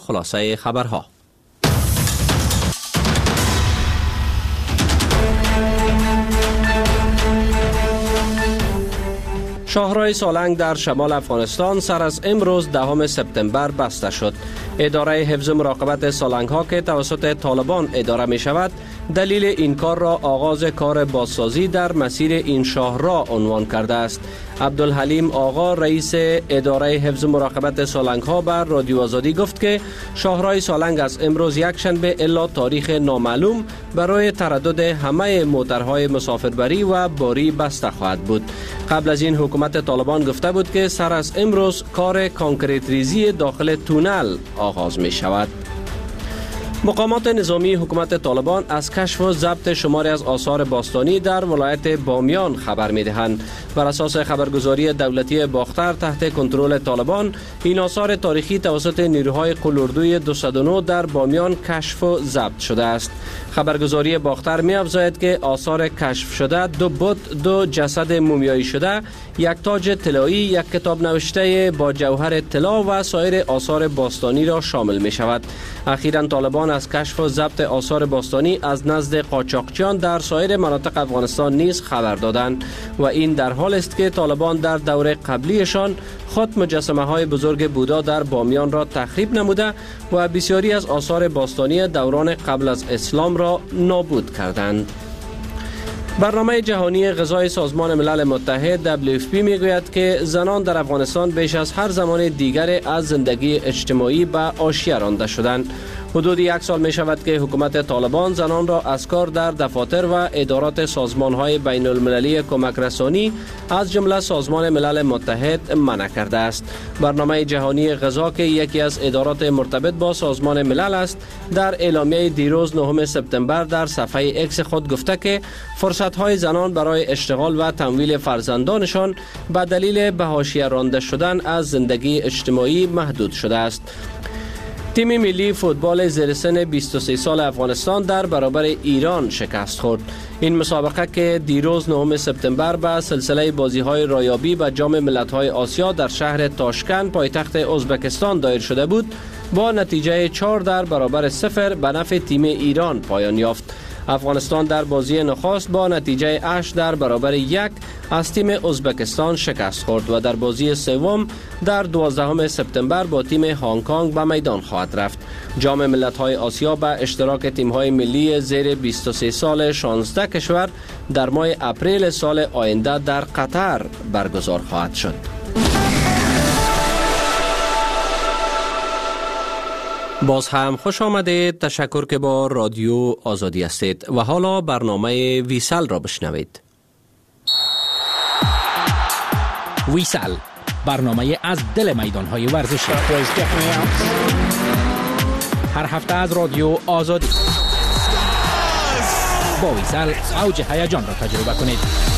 خلاصه خبرها. شاهراه سالنگ در شمال افغانستان سر از امروز 10 سپتامبر بسته شد. اداره حفظ مراقبت سالنگ ها که توسط طالبان اداره می شود، دلیل این کار را آغاز کار بازسازی در مسیر این شاهراه عنوان کرده است. عبدالحلیم آقا رئیس اداره حفظ مراقبت سالنگ ها بر رادیو آزادی گفت که شاهراه سالنگ از امروز یکشنبه الا تاریخ نامعلوم برای تردد همه موترهای مسافربری و باری بسته خواهد بود. قبل از این حکومت طالبان گفته بود که سر از امروز کار کانکریت ریزی داخل تونل آغاز می شود. مقامات نظامی حکومت طالبان از کشف و ضبط شماری از آثار باستانی در ولایت بامیان خبر می دهند. بر اساس خبرگزاری دولتی باختر تحت کنترل طالبان، این آثار تاریخی توسط نیروهای قلوردوی 209 در بامیان کشف و ضبط شده است. خبرگزاری باختر می افزاید که آثار کشف شده 2 بت، 2 جسد مومیایی شده، 1 تاج طلایی، 1 کتاب نوشته با جوهر طلا و سایر آثار باستانی را شامل می شود. اخیراً طالبان از کشف و ضبط آثار باستانی از نزد قاچاقچیان در سایر مناطق افغانستان نیز خبر دادند و این در حال است که طالبان در دوره قبلیشان خود مجسمه های بزرگ بودا در بامیان را تخریب نموده و بسیاری از آثار باستانی دوران قبل از اسلام را نابود کردند. برنامه جهانی غذای سازمان ملل متحد WFP میگوید که زنان در افغانستان بیش از هر زمان دیگر از زندگی اجتماعی به حاشیه رانده شدند. حدود 1 سال می شود که حکومت طالبان زنان را از کار در دفاتر و ادارات سازمان‌های بین المللی کمک رسانی از جمله سازمان ملل متحد منع کرده است. برنامه جهانی غذا که یکی از ادارات مرتبط با سازمان ملل است، در اعلامیه دیروز 9 سپتامبر در صفحه ایکس خود گفته که فرصت‌های زنان برای اشتغال و تمویل فرزندانشان به دلیل به حاشیه رانده شدن از زندگی اجتماعی محدود شده است. تیم ملی فوتبال زیر سن 23 سال افغانستان در برابر ایران شکست خورد. این مسابقه که دیروز 9 سپتامبر به سلسله بازی‌های رایابی به جام ملت‌های آسیا در شهر تاشکند پایتخت ازبکستان دایر شده بود، با نتیجه 4 در برابر 0 به نفع تیم ایران پایان یافت. افغانستان در بازی نخست با نتیجه 8 در برابر 1 از تیم ازبکستان شکست خورد و در بازی سوم در 12 سپتامبر با تیم هنگ کنگ به میدان خواهد رفت. جام ملت‌های آسیا به اشتراک تیم‌های ملی زیر 23 سال 16 کشور در ماه اپریل سال آینده در قطر برگزار خواهد شد. باز هم خوش آمدید. تشکر که با رادیو آزادی هستید و حالا برنامه ویسل را بشنوید. ویسل، برنامه از دل میدان‌های ورزشی، هر هفته از رادیو آزادی. با ویسل اوج هیجان را تجربه کنید.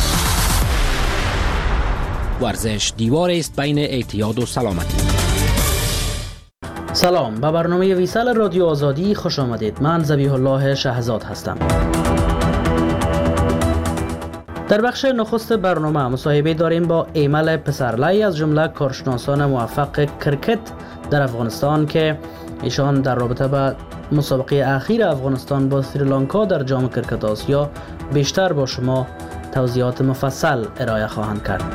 ورزش دیواری است بین اعتیاد و سلامتی. سلام، به برنامه ویسل رادیو آزادی خوش آمدید. من ذبیح الله شهزاد هستم. در بخش نخست برنامه مصاحبه داریم با ایمل پسرلی از جمله کارشناسان موفق کرکت در افغانستان که ایشان در رابطه با مسابقه اخیر افغانستان با سریلانکا در جام کرکت آسیا بیشتر با شما توضیحات مفصل ارائه خواهند کرد.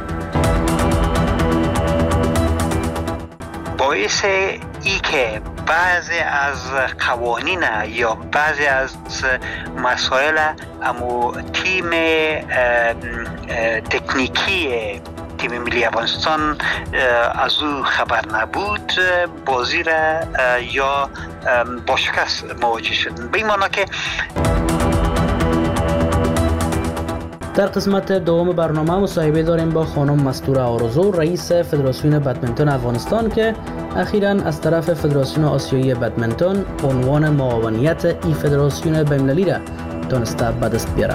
باعث ای که بعضی از قوانین یا بعضی از مسائل امو تیم تکنیکی تیم ملی افغانستان از او خبر نبود، بازی را یا با شکست مواجه شدن. به این معنی که در قسمت دوم برنامه مصاحبه داریم با خانم مستوره آرزو، رئیس فدراسیون بدمنتون افغانستان که اخیراً از طرف فدراسیون آسیایی بدمنتون عنوان معاونیت ای فدراسیون بین‌المللی را دانسته به دست بیاره.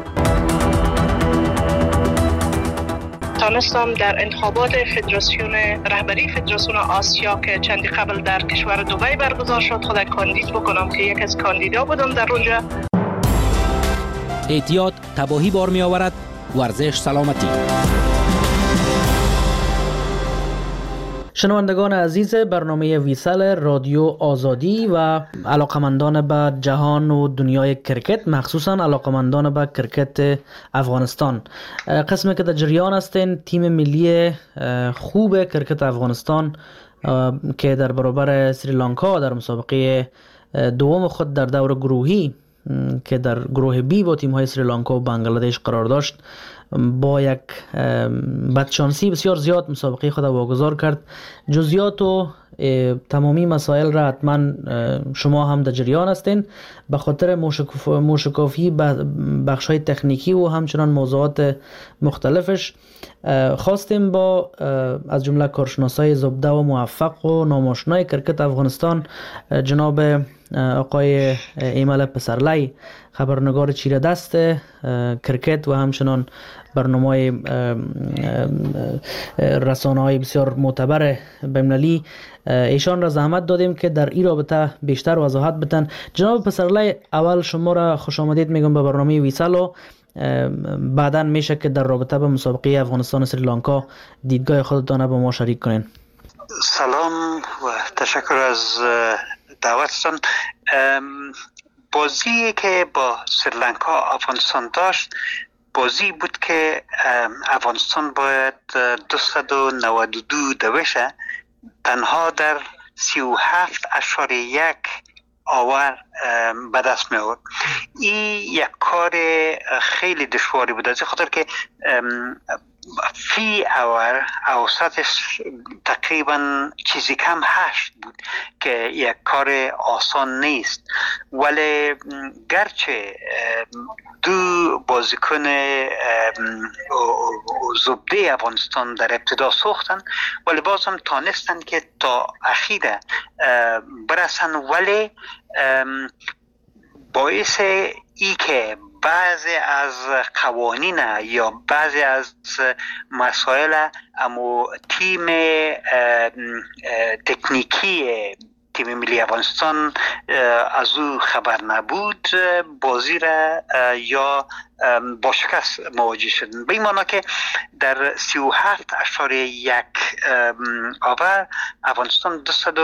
تانستم در انتخابات فدراسیون رهبری فدراسیون آسیا که چندی قبل در کشور دبی برگزار شد خود کاندید بکنم که یک از کاندیدا بودم در اونجا. اعتیاد تباهی بار می آورد، ورزش سلامتی. شنوندگان عزیز برنامه ویسل رادیو آزادی و علاقمندان به جهان و دنیای کرکت، مخصوصا علاقمندان به کرکت افغانستان، قسمی که در جریان هستین تیم ملی خوب کرکت افغانستان که در برابر سریلانکا در مسابقه دوم خود در دور گروهی که در گروه بی با تیم های سریلانکا و بنگلادش قرار داشت، با یک بدشانسی بسیار زیاد مسابقه خود واگذار کرد. جزئیات و تمامی مسائل را حتما شما هم در جریان هستین. به خاطر موشکافی بخش های تکنیکی و همچنان موضوعات مختلفش خواستیم با از جمله کارشناسای زبده و موفق و ناماشنای کرکت افغانستان جناب آقای ایمل پسرلی، خبرنگار چیره دست کرکت و همچنان برنامه رسانه‌های بسیار معتبر بین‌المللی، ایشان را زحمت دادیم که در این رابطه بیشتر وضاحت بدن. جناب پسرلی، اول شما را خوش آمدید میگم به برنامه ویسل و بعدا میشه که در رابطه به مسابقه افغانستان و سریلانکا دیدگاه خودتان با ما شریک کنین. سلام و تشکر از دعوتتان. بازی که با سریلانکا افغانستان داشت بازی بود که افغانستان باید 292 دوشه تنها در 37.1 آور به دست می آورد. این یک کار خیلی دشواری بود، از خاطر که فی آور اوسطش تقریبا چیزی کم 8 بود که یک کار آسان نیست. ولی گرچه دو بازیکن زبده افغانستان در ابتدا سوختن، ولی باز هم تانستن که تا اخیره برسن. ولی باعث ای که بعضی از قوانین یا بعضی از مسائل اما تیم تکنیکی تیم ملی افغانستان از او خبر نبود، بازی را یا با شکست مواجه شدن. به این معنی که در 37.1 آور افغانستان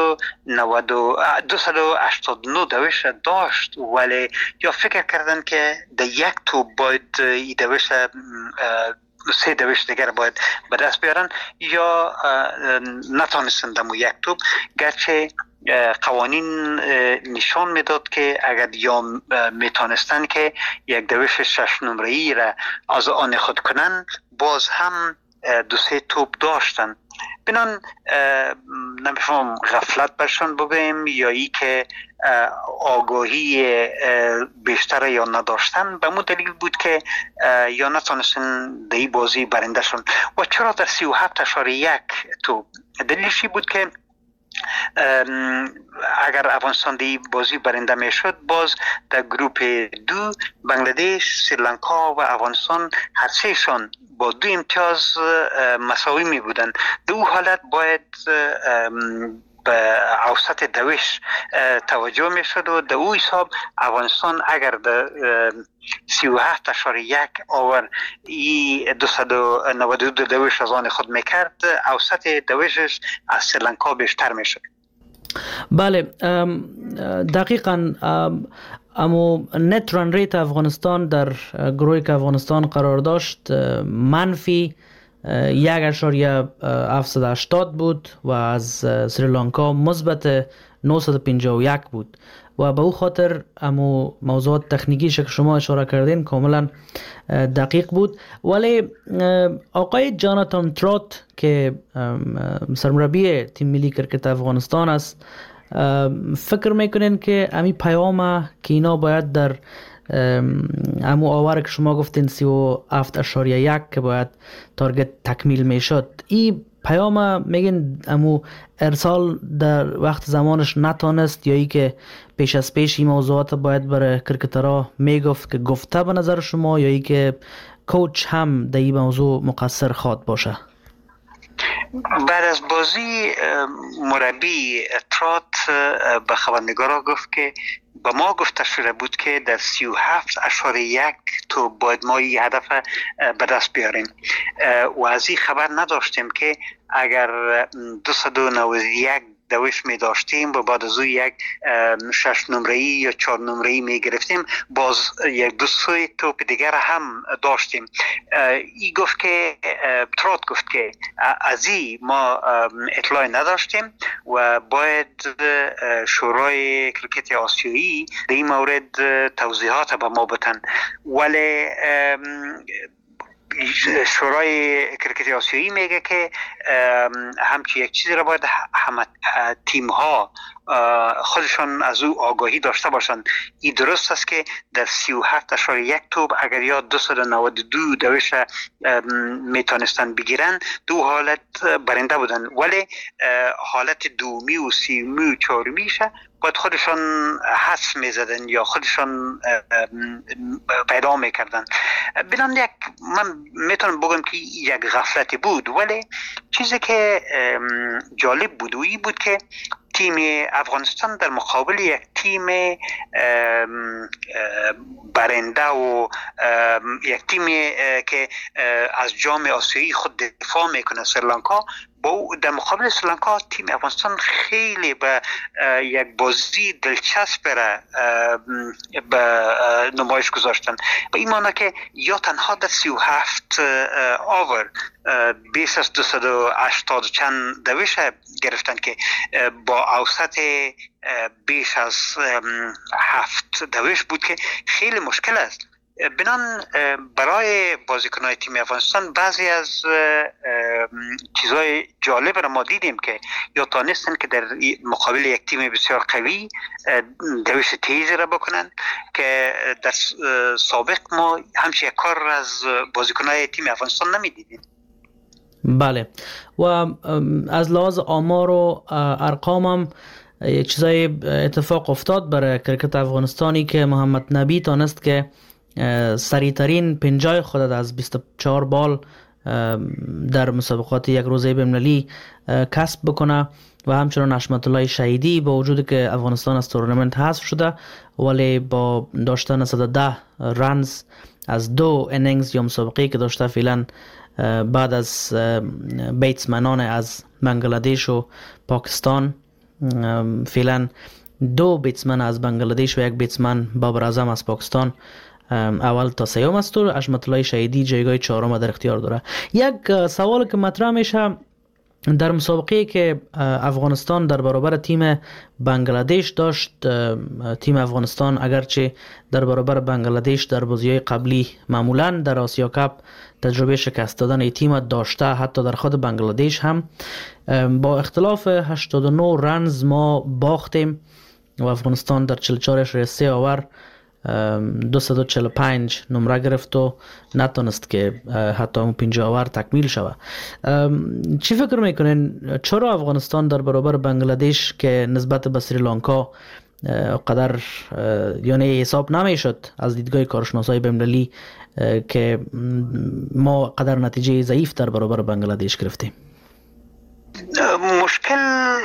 289 دوش داشت، ولی یا فکر کردن که در یک توپ باید این دوش 3 دوش دیگر باید به دست بیارن، یا نتانستن دمو یک توپ، گرچه قوانین نشان میداد که اگر یا میتونستن که یک دوش 6 نمره‌ای را از آن خود کنن، باز هم 2-3 توپ داشتن. بنان نمیفهم غفلت برشان بگویم یا ای که آگاهی بیشتر یا نداشتن، به مو دلیل بود که یا نتونستن در این بازی برنده شدن. و چرا در 37.1 توپ؟ دلیلشی بود که اگر افغانستان دی بازی برنده میشد، باز در گروپ 2 بنگلادش، سریلانکا و افغانستان هر سه شان با 2 امتیاز مساوی می بودند. در او حالت باید به اوسط دوش توجه می شد و در او حساب افغانستان اگر در 37.1 آور ای 292 دوش از آن خود میکرد، اوسط دوشش از سریلانکا بیشتر می شد. بله، دقیقاً. اما نت ران ریت افغانستان در گروهی که افغانستان قرار داشت منفی 1.780 بود و از سریلانکا مثبت 951 بود و به او خاطر امو موضوعات تکنیکی که شما اشاره کردین کاملا دقیق بود. ولی آقای جاناتان ترات که سرمربی تیم ملی کرکت افغانستان است، فکر میکنین که امی پیام که اینا باید در امو آور که شما گفتین 37.1 که باید تارگت تکمیل میشد، این پیام میگن امو ارسال در وقت زمانش نتانست، یا ای که پیش از پیش این موضوعات باید برای کرکترها میگفت که گفته به نظر شما، یا ای که کوچ هم در این موضوع مقصر خواد باشه؟ بعد از بازی مربی ترات به خبرنگارا گفت که به ما گفته شده بود که در 37.1 توپ باید ما این هدف به دست بیاریم و از این خبر نداشتیم که اگر 291 دوش می داشتیم و بعد از او یک 6 نمره‌ای یا 4 نمره‌ای می گرفتیم، باز یک 2 توپ دیگر هم داشتیم. ای گفت که ترات گفت که از این ما اطلاع نداشتیم و باید شورای کرکت آسیایی در این مورد توضیحات به ما بدن. ولی شورای کرکت آسیایی میگه که همچی یک چیزی را باید همه تیم ها خودشان از او آگاهی داشته باشند. این درست است که در 37.1 توپ اگر یا 292 دوش میتونستن بگیرن، دو حالت برنده بودن، ولی حالت دومی و سیومی و چهارمیشه باید خودشان حس میزدن یا خودشان پیدا میکردن. بنابراین من میتونم بگم که یک غفلتی بود، ولی چیزی که جالب بود و این بود که تیم افغانستان در مقابل یک تیم برنده و یک تیم که از جام آسیایی خود دفاع میکنه، سریلانکا، با در مقابل سریلانکا تیم افغانستان خیلی به یک بازی دلچسب به نمایش گذاشتن. به این معنی که یا تنها در 37 آور بیش از 280 چند دوش گرفتن که با اوسط بیش از 7 دوش بود که خیلی مشکل است. بنان برای بازیکن‌های تیم افغانستان بعضی از چیزهای جالب را ما دیدیم که یا تانستن که در مقابل یک تیم بسیار قوی دوش تیزی را بکنن که در سابق ما همچین یک کار از بازیکن‌های تیم افغانستان نمی‌دیدیم. بله، و از لحاظ آمار و ارقام هم یک چیزای اتفاق افتاد برای کرکت افغانستانی که محمد نبی تانست که سریعترین پنجای خود از 24 بال در مسابقات یک روزه بین‌المللی کسب بکنه و همچنان حشمت الله شهیدی با وجودی که افغانستان از تورنمنت حذف شده ولی با داشتن 110 رنز از 2 انینگز یا مسابقه که داشته فعلا بعد از بیتسمنان از بنگلادش و پاکستان، فعلا 2 بیتسمن از بنگلادش و 1 بیتسمن بابر اعظم از پاکستان اول تا سیوم است و حشمت الله شهیدی جایگاه 4 در اختیار داره. یک سوال که مطرح میشه در مسابقه که افغانستان در برابر تیم بنگلادش داشت، تیم افغانستان اگرچه در برابر بنگلادش در بازی‌های قبلی معمولاً در آسیا کاپ تجربه شکست دادن تیم داشته، حتی در خود بنگلادش هم با اختلاف 89 رنز ما باختیم و افغانستان در 44.3 آور 245 نمره گرفت و نتونست که حتی اون 50 آور تکمیل شود. چی فکر میکنین چرا افغانستان در برابر بنگلادش که نسبت به سریلانکا قدر یعنی حساب نمیشد از دیدگاه کارشناسای بین‌المللی که ما قدر نتیجه ضعیف در برابر بنگلادش گرفتیم؟ مشکل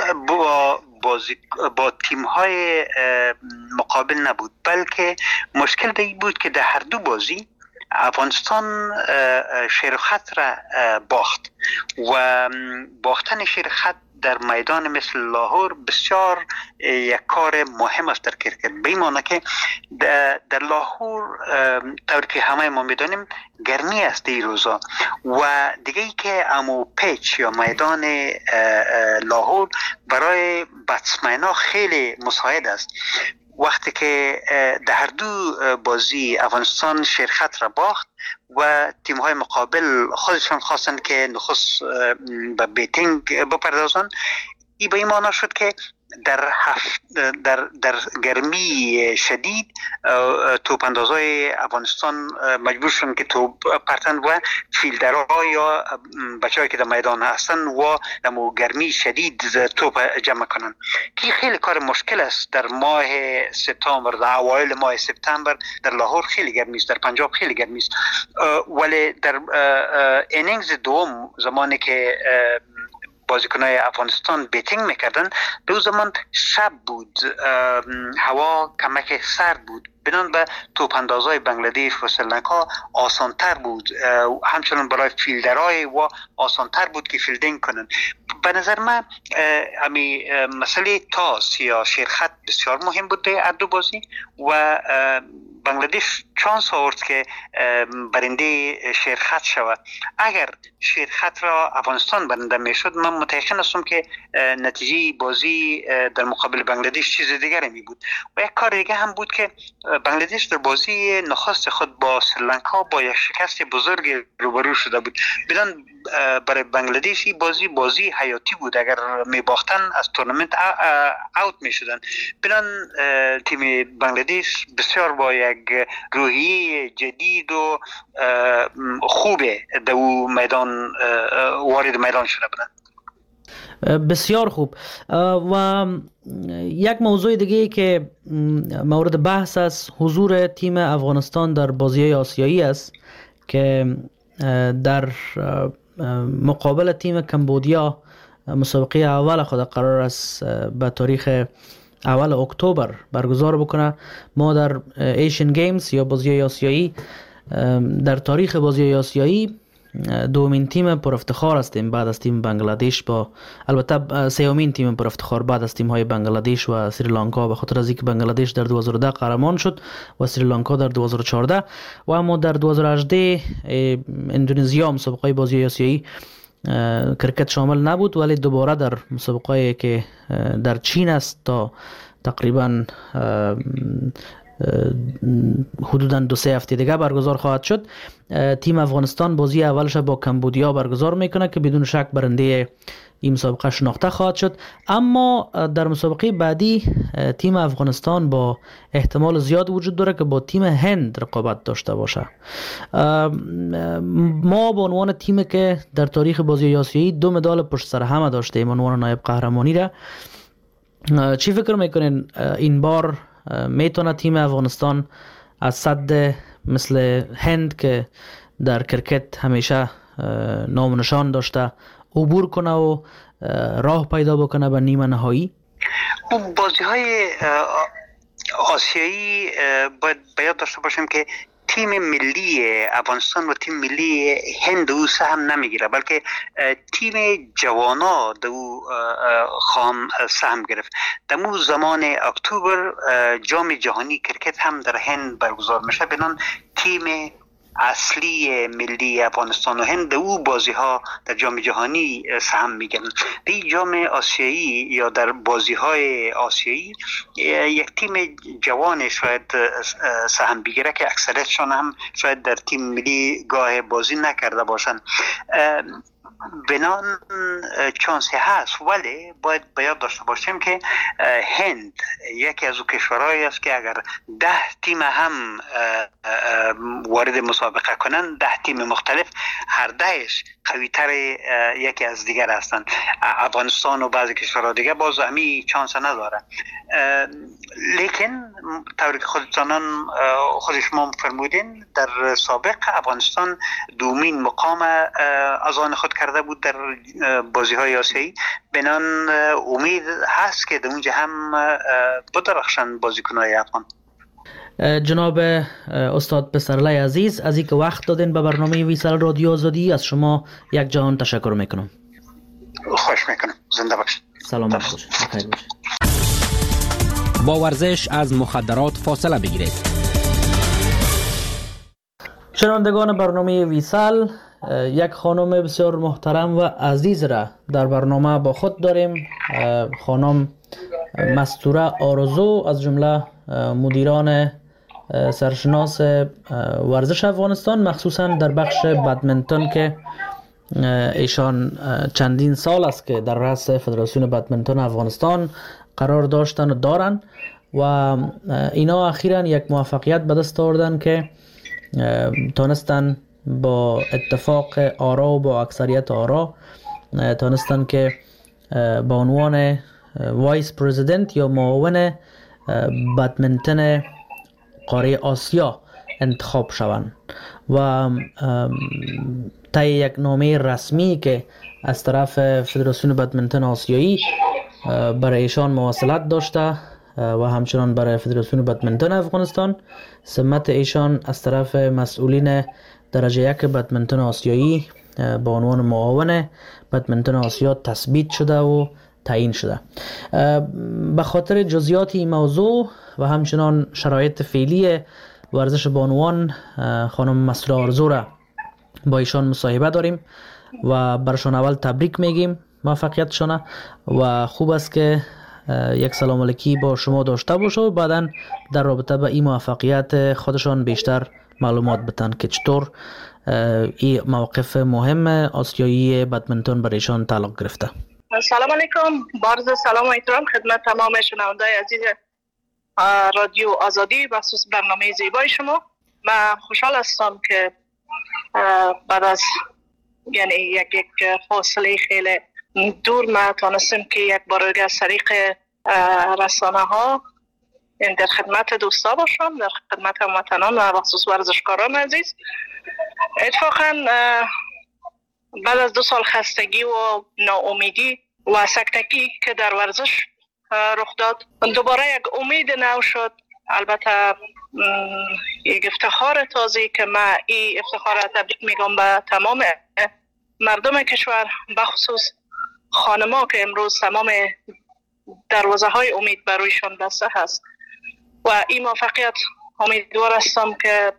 با تیم های مقابل نبود، بلکه مشکل در این بود که در هر دو بازی افغانستان شیرخط را باخت و باختن شیرخط در میدان مثل لاهور بسیار یک کار مهم است در کرکت. به این معنی که در لاهور طور که همه ما میدانیم گرمی است این روزا و دیگه ای که امو پیچ یا میدان لاهور برای بتسمن ها خیلی مساعد است. وقتی که در هر دو بازی افغانستان شیرخط را باخت و تیم های مقابل خودشان خواستن که نخست به بیتینگ بپردازن، این به این معنی شد که در گرمی شدید توپ اندازای افغانستان مجبور شدن که توپ پرتن و فیلدرها یا بچه‌هایی که در میدان هستن و در گرمی شدید توپ جمع کنن که خیلی کار مشکل است. در ماه سپتامبر، در اوایل ماه سپتامبر در لاهور خیلی گرمی است، در پنجاب خیلی گرمی است، ولی در اینینگز دوم زمانی که بازیکنای افغانستان بیتینگ میکردن، به اون زمان شب بود، هوا کمک سرد بود، بنان به توپ اندازای بنگلادیش و سریلانکا آسانتر بود، همچنان برای فیلدرهای و آسانتر بود که فیلدینگ کنن. به نظر من امی مسئله تاس یا شیرخط بسیار مهم بود در دو بازی و بنگلادیش چانس آورد که برنده شیرخط شود. اگر شیرخط را افغانستان برنده میشد، من متأکد هستم که نتیجه بازی در مقابل بنگلادیش چیز دیگری می بود. و یک کار دیگه هم بود که بنگلادیش در بازی نخست خود با سریلانکا با یک شکست بزرگ روبرو شده بود. بدان برای بنگلادیش بازی حیاتی بود، اگر می باختن از تورنمنت اوت می شدن. بدان تیم بنگلادیش بسیار با یک روحیه جدید و خوبه در میدان وارد میدان شده بودن. بسیار خوب. و یک موضوع دیگه که مورد بحث است حضور تیم افغانستان در بازی‌های آسیایی است که در مقابل تیم کمبودیا مسابقه اول خود قرار است به تاریخ اول اکتبر برگزار بکنه. ما در ایشین گیمز یا بازی‌های آسیایی در تاریخ بازی‌های آسیایی دومین تیم پر افتخار هستیم بعد از تیم بنگلادیش، با البته سومین تیم پر افتخار بعد از تیم های بنگلادیش و سریلانکا، به خاطر از اینکه بنگلادیش در 2010 قهرمان شد و سریلانکا در 2014. و اما در 2018 اندونزیا مسابقه بازی آسیایی کرکت شامل نبود، ولی دوباره در مسابقه که در چین است تا تقریبا حدوداً 2-3 هفته دیگه برگزار خواهد شد. تیم افغانستان بازی اولش با کمبودیا برگزار میکنه که بدون شک برنده این مسابقه شناخته خواهد شد. اما در مسابقه بعدی تیم افغانستان با احتمال زیاد وجود داره که با تیم هند رقابت داشته باشه. ما به عنوان تیمی که در تاریخ بازی آسیایی 2 مدال پشت سر هم داشتیم عنوان نایب قهرمانی را، چی فکر میکنین این بار میتونه تیم افغانستان از صد مثل هند که در کرکت همیشه نام و نشان داشته عبور کنه و راه پیدا بکنه به نیمه نهایی؟ بازی های آسیایی باید بیاد داشته باشیم که تیم ملی افغانستان و تیم ملی هند او سهم نمیگیره، بلکه تیم جوانا دو خام سهم گرفت. در مو زمان اکتبر جام جهانی کرکت هم در هند برگزار میشه، بنان تیم اصلی ملی افغانستان و هند او بازی ها در جام جهانی سهم میگن. در جام آسیایی یا در بازی های آسیایی یک تیم جوان شاید سهم بگیره که اکثریتشان هم شاید در تیم ملی گاه بازی نکرده باشند. بنان چانسی هست، ولی باید بیاد داشته باشیم که هند یکی از او کشورهایی است که اگر 10 تیم هم وارد مسابقه کنند، 10 تیم مختلف، هر 10ش قوی‌تر یکی از دیگر هستند. افغانستان و بعضی کشورها دیگه باز همی چانس نداره. لیکن طوری که خود شما فرمودین، در سابق افغانستان دومین مقام از آن خود کرده بود در بازی های آسیایی. بنان امید هست که در اونجا هم بدرخشن بازیکن‌های افغان. جناب استاد پسرلی عزیز، از اینکه وقت دادین به برنامه ویسال رادیو آزادی، از شما یک جهان تشکر میکنم. خوش میکنم. زنده باشید. سلامت باشید. بخیر باشید. با ورزش از مخدرات فاصله بگیرید. شنوندگان برنامه ویسال، یک خانم بسیار محترم و عزیز را در برنامه با خود داریم. خانم مستوره آرزو، از جمله مدیران سرشناس ورزش افغانستان، مخصوصا در بخش بدمنتون که ایشان چندین سال است که در رأس فدراسیون بدمنتون افغانستان قرار داشتن و دارن و اینا اخیراً یک موفقیت به دست آوردن که تانستن با اتفاق آرا و با اکثریت آرا تانستن که با عنوان وایس پرزیدنت یا معاون بدمنتون قاره آسیا انتخاب شوند و طی یک نامه رسمی که از طرف فدراسیون بدمنتون آسیایی برای ایشان مواصلت داشته و همچنان برای فدراسیون بدمنتون افغانستان، سمت ایشان از طرف مسئولین درجه یک بدمنتون آسیایی با عنوان معاون بدمنتون آسیا تثبیت شده و تعیین شده. به خاطر جزئیات این موضوع و همچنان شرایط فعلی ورزش بانوان خانم مسعوده آرزو را با ایشان مصاحبه داریم و برشان اول تبریک میگیم موفقیتشان و خوب است که یک سلام علیکی با شما داشته باشه و بعدا در رابطه با این موفقیت خودشان بیشتر معلومات بدن که چطور این موقف مهم آسیایی بدمنتون برایشان تعلق گرفته. سلام علیکم، بارز سلام و احترام خدمت تمام شنوندگان عزیز رادیو آزادی بخصوص برنامه زیبای شما. من خوشحال هستم که بعد از یعنی یک فاصله خیلی دور ما تانستیم که یک بار از طریق رسانه ها در خدمت دوستا باشم، در خدمت هموطنان و بخصوص ورزشکاران عزیز. اتفاقا بعد از 2 سال خستگی و ناامیدی و سکتگی که در ورزش رخ داد، دوباره یک امید نو شد. البته یک افتخار تازه که من این افتخار را تبریک میگم به تمام مردم کشور، بخصوص خانما که امروز تمام دروازه های امید برویشان بسته هست و این موفقیت امیدوار هستم که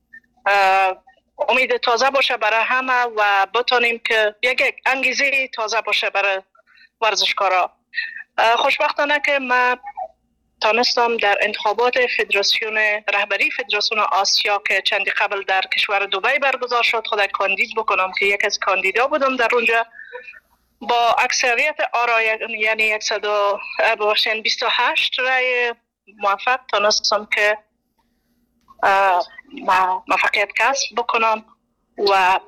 امید تازه باشه برای همه و بتانیم که یک انگیزه تازه باشه برای ورزشکارا. خوشبختانه که من تانستم در انتخابات رهبری فدراسیون آسیا که چندی قبل در کشور دبی برگزار شد خود کاندید بکنم که یک از کاندیدا بودم در اونجا. با اکثریت آرا یعنی 128 رای موفق تانستم که موفقیت کسب بکنم و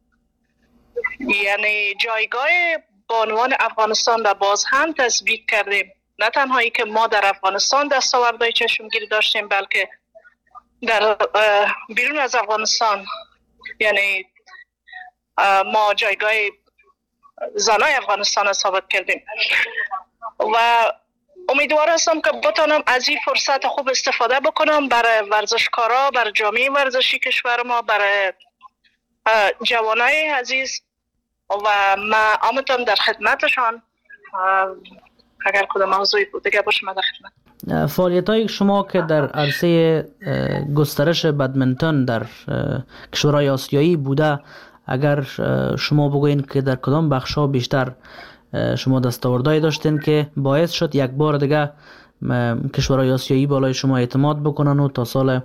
یعنی جایگاه بانوان افغانستان را باز هم تثبیت کردیم. نه تنها ای که ما در افغانستان دستاوردهای چشمگیری داشتیم، بلکه در بیرون از افغانستان یعنی ما جایگاه زنای افغانستان را ثابت کردیم و امیدوار هستم که بتانم از این فرصت خوب استفاده بکنم برای ورزشکارا، برای جامعه ورزشی کشور ما، برای جوانای عزیز و من آمدم در خدمتشان. اگر کدام موضوعی بود دیگه باشم در خدمت. فعالیت‌های شما که در عرصه گسترش بدمنتون در کشورهای آسیایی بوده، اگر شما بگوین که در کدام بخش‌ها بیشتر شما دستاوردهایی داشتین که باعث شد یک بار دیگه کشورهای آسیایی بالای شما اعتماد بکنن و تا سال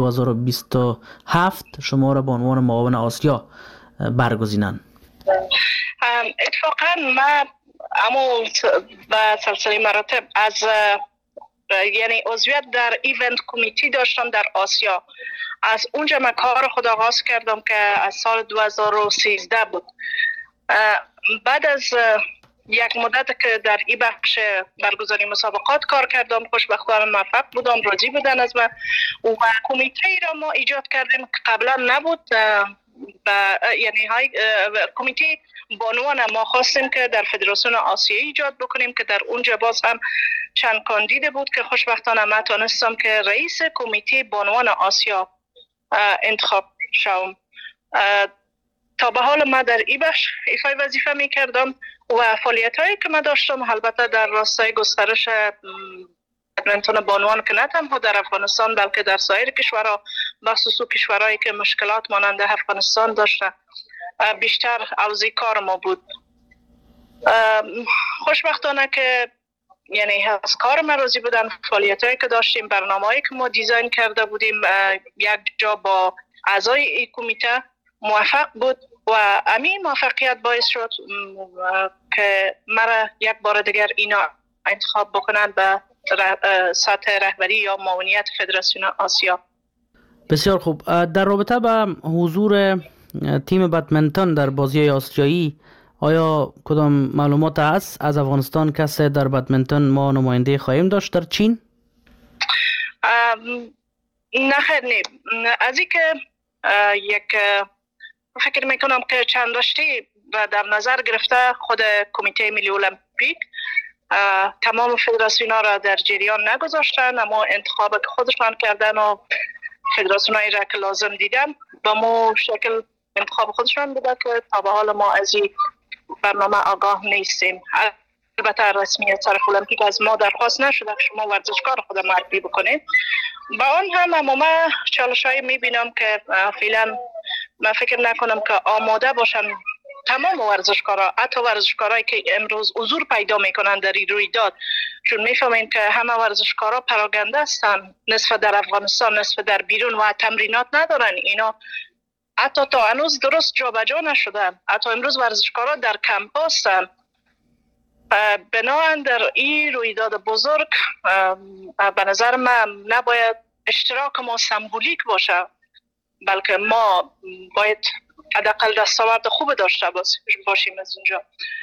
2027 شما را به عنوان معاون آسیا برگزینن؟ اتفاقا من اما به سلسله مراتب از یعنی عضویت در ایونت کمیتی داشتم در آسیا. از اونجا من کار خود آغاز کردم که از سال 2013 بود. بعد از یک مدت که در این بخش برگزاری مسابقات کار کردم، خوشبختانه موفق بودم، راضی بودن از من و کمیته ای را ما ایجاد کردیم که قبلا نبود. یعنی کمیته بانوان ما خواستیم که در فدراسیون آسیایی ایجاد بکنیم که در اونجا باز هم چند کاندید بود که خوشبختانه من تانستم که رئیس کمیته بانوان آسیا انتخاب شوم. تا به حال من در این بخش ایفای وظیفه می کردم و فعالیت هایی که من داشتم البته در راستای گسترش بدمنتون بانوان که نه تنها در افغانستان بلکه در سایر کشورها، بخصوص کشورهایی که مشکلات مانند افغانستان داشته، بیشتر عوضی کار ما بود. خوشبختانه که یعنی از کار ما راضی بودن. فعالیت هایی که داشتیم، برنامه هایی که ما دیزاین کرده بودیم یک جا با اعضای این کمیته موفق بود و همین موفقیت باعث شد که مرا یک بار دیگر اینا انتخاب بکنند به سطح رهبری یا معاونیت فدراسیون آسیا. بسیار خوب. در رابطه با حضور تیم بدمنتون در بازی آسیایی آیا کدام معلومات هست از افغانستان کسی در بدمنتون ما نماینده خواهیم داشت در چین؟ نه خیر نیم. از این که یک فکر میکنم که چند رشته در نظر گرفته خود کمیته ملی المپیک تمام فدراسیون ها را در جریان نگذاشتن، اما انتخاب که خودشان کردن و فدراسیون هایی را که لازم دیدن با مو شکل انتخاب خودشان بوده که تا به حال ما از این برنامه آگاه نیستیم. البته رسمیت سرخ المپیک از ما درخواست نشده که شما ورزشکار خود معرفی بکنید. با آن هم اما من چالش‌هایی میبینم که فعلا من فکر نکنم که آماده باشن تمام ورزشکارا، حتی ورزشکارایی که امروز حضور پیدا میکنن در این رویداد، چون میفهمین که همه ورزشکارا پراگنده هستن، نصف در افغانستان نصف در بیرون و تمرینات ندارن. اینا حتی تا هنوز درست جابجا نشدن. حتی امروز ورزشکارا در کمپ هستن. بنابراین در این رویداد بزرگ به نظر من نباید اشتراک ما سمبولیک باشه، بلکه ما باید حداقل دستاورد خوب داشته باشیم از اونجا.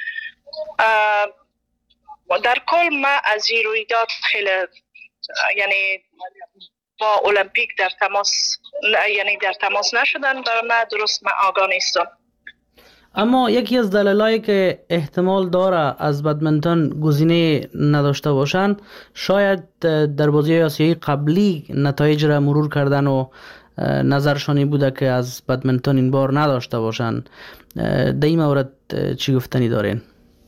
در کل من از این رویداد خیلی یعنی با المپیک در تماس نشدن، برای من درست من آگاه نیستم. اما یکی از دلایلی که احتمال داره از بدمنتون گزینه نداشته باشن، شاید در بازی آسیایی قبلی نتایج را مرور کردن و نظرشانی بوده که از بدمنتون این بار نداشته باشن. در این مورد چی گفتنی دارین؟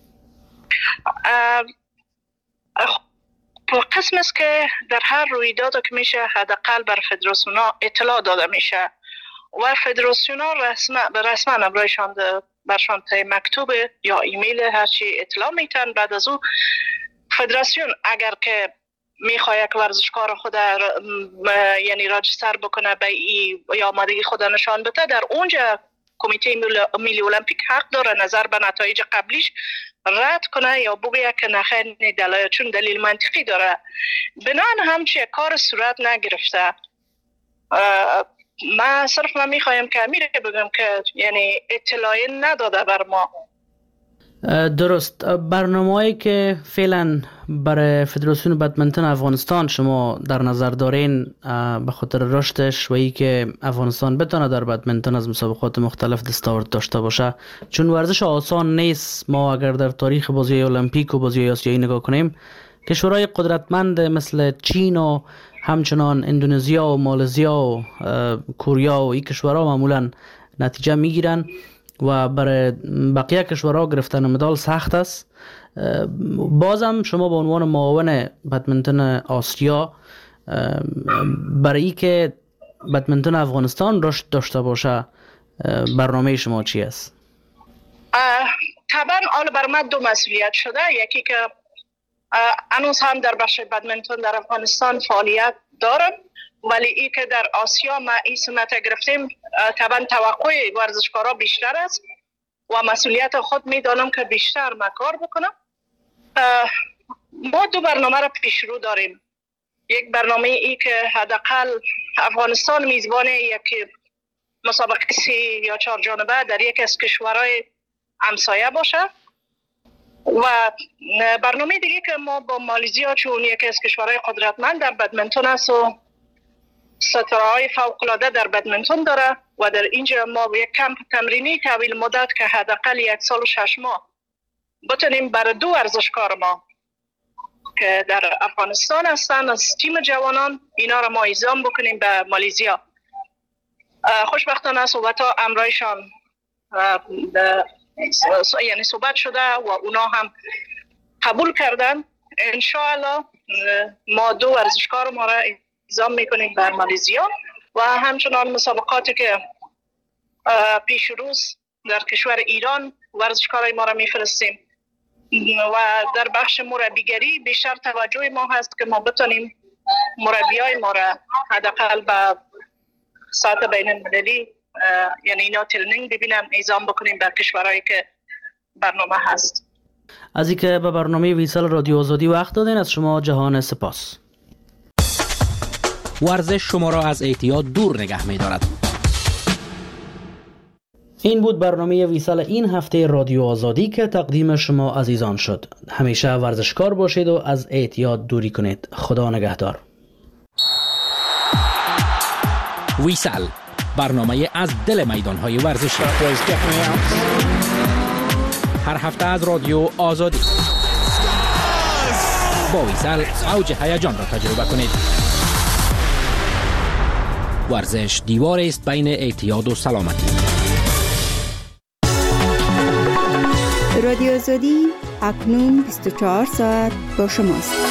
قسم است که در هر رویداد که میشه حداقل بر فدراسیون ها اطلاع داده میشه و فدراسیون ها رسما امرایشان برشان مکتوب یا ایمیل هرچی اطلاع میتن. بعد از او فدراسیون اگر که میخواد که ورزشکار خود یعنی راجستر بکنه به یا آمادگی خود نشان بده، در اونجا کمیته ملی المپیک حق داره نظر به نتایج قبلیش رد کنه یا بگه که نخیر دلایل، چون دلیل منطقی داره. بنان همچی کار صورت نگرفته. من میخوایم که امیره بگم که یعنی اطلاعی نداده بر ما. درست. برنامه‌ای که فعلا برای فدراسیون بدمنتون افغانستان شما در نظر دارین به خاطر رشدش و ای که افغانستان بتونه در بدمنتون از مسابقات مختلف دستاورد داشته باشه، چون ورزش آسان نیست. ما اگر در تاریخ بازی المپیک و بازی آسیایی نگاه کنیم، کشورهای قدرتمند مثل چین و همچنان اندونزیا و مالزیا و کوریا و این کشورها معمولا نتیجه میگیرن و برای بقیه کشورها گرفتن مدال سخت است. بازم شما به عنوان معاون بدمنتون آسیا برای که بدمنتون افغانستان رشد داشته باشه برنامه شما چی است؟ طبعا آل بر من دو مسئولیت شده. یکی که هنوز هم در بخش بدمنتون در افغانستان فعالیت دارم، ولی ای که در آسیا ما این سمت گرفتیم، طبعا توقع ورزشکارا بیشتر است و مسئولیت خود میدانم که بیشتر ما کار بکنم. ما دو برنامه را پیش رو داریم. یک برنامه ای که حداقل افغانستان میزبان یک مسابقه 3 یا 4 جانبه در یک از کشورهای همسایه باشه، و برنامه دیگه که ما با مالزیا، چون یکی از کشورهای قدرتمند در بدمنتون است و ستاره‌های فوق‌العاده در بدمنتون داره، و در اینجا ما یک کمپ تمرینی طویل مدت که حداقل 1 سال و 6 ماه بتونیم برای 2 ورزشکار ما که در افغانستان هستن از تیم جوانان، اینا را ما اعزام بکنیم به مالزیا. خوشبختانه صحبت‌ها امرایشان یعنی صحبت شده و اونا هم قبول کردن. انشاءالله ما 2 ورزشکار ما را اعزام میکنیم بر مالزیا و همچنان مسابقاتی که پیش روز در کشور ایران ورزشکارای ما را میفرستیم و در بخش مربیگری بیشتر توجه ما هست که ما بتونیم مربیای ما را حداقل به سطح بین المللی یعنی اینا ترنینگ ببینم اعزام بکنیم در کشورهایی که برنامه هست. از اینکه به برنامه ویسال رادیو آزادی وقت دادین از شما جهان سپاس. ورزش شما را از اعتیاد دور نگه می دارد. این بود برنامه ویسال این هفته رادیو آزادی که تقدیم شما عزیزان شد. همیشه ورزشکار باشید و از اعتیاد دوری کنید. خدا نگهدار. ویسل، برنامه از دل میدان‌های ورزشی. هر هفته از رادیو آزادی. با ویسل اوج هیجان را تجربه کنید. ورزش دیوار است بین اعتیاد و سلامتی. رادیو آزادی اکنون 24 ساعت با شماست.